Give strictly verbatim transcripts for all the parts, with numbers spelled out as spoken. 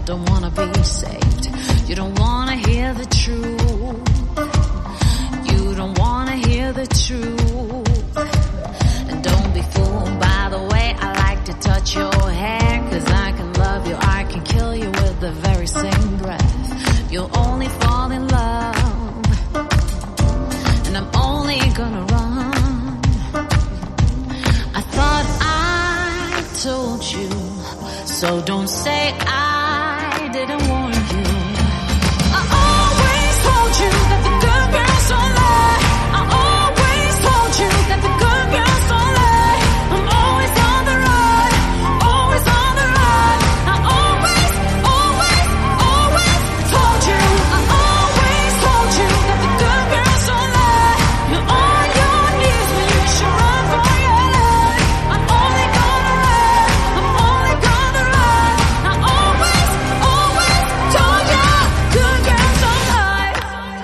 don't wanna be saved. You don't wanna hear the truth. You don't wanna hear the truth. And don't be fooled by the way I like to touch your hair, 'cause I can love you, I can kill you with the very same breath. You'll only fall in love, and I'm only gonna run. I thought I told you, so don't say I didn't warn you. I always told you that the good girls don't lie. I always told you that the good girls don't lie. I'm always on the run, always on the run. I always, always, always told you. I always told you that the good girls don't lie. You're on your knees when you should run for your life. I'm only gonna run, I'm only gonna run. I always, always told you, good girls don't lie.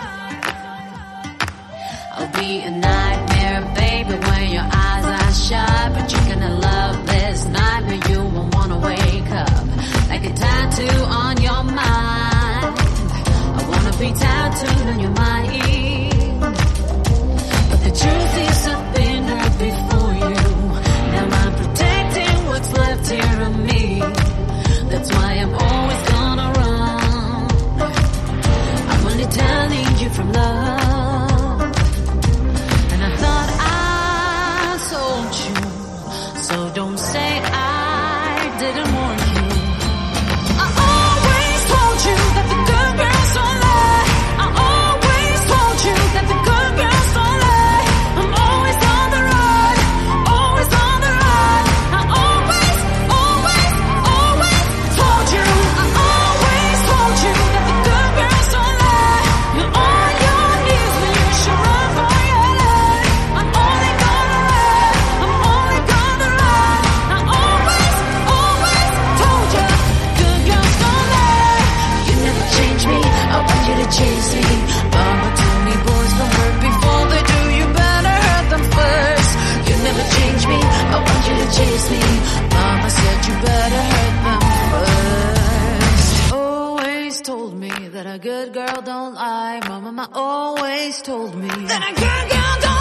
I'll be a nightmare, baby, when your eyes are shut, but you're gonna love this nightmare. You won't wanna wake up like a tattoo on your mind. I wanna be tattooed on your mind, but the truth is I've been hurt before you. Now I'm protecting what's left here of me. That's why I'm always gonna run. I'm only telling you from love, and I thought I told you, so don't say I didn't warn you. I always told you that the good girls don't lie. I always told you that the good girls don't lie. I'm always on the run, always on the run. I always, always, always told you. I always told you that the good girls don't lie. You're on your knees when you should run for your life. I'm only gonna run, I'm only gonna run. I always, always told you, good girls don't lie. You never change me, I want you to chase me. Mama told me boys don't hurt before they do, you better hurt them first. You never change me, I want you to chase me. Mama said you better hurt them first. Always told me that a good girl don't lie. Mama, mama always told me that a good girl don't